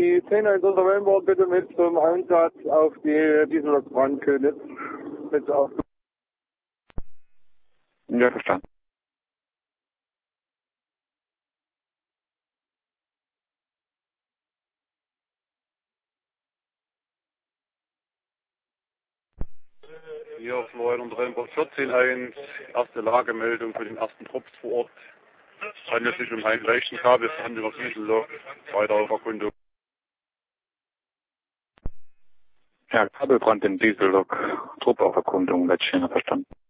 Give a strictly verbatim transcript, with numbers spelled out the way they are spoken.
die zehn eins unter Wellenborg bitte mit zum Einsatz auf die Diesellok Brandkönig. Mit auf. Ja, verstanden. Hier Florian unter Wellenborg vierzehn eins, erste Lagemeldung für den ersten Trupp vor Ort. Es handelt sich um einen leichten Kabelbrand über Diesellok, weitere Verkundung. Ja, Kabelbrand im Diesellok, Trupperkundung, Wettchen, verstanden.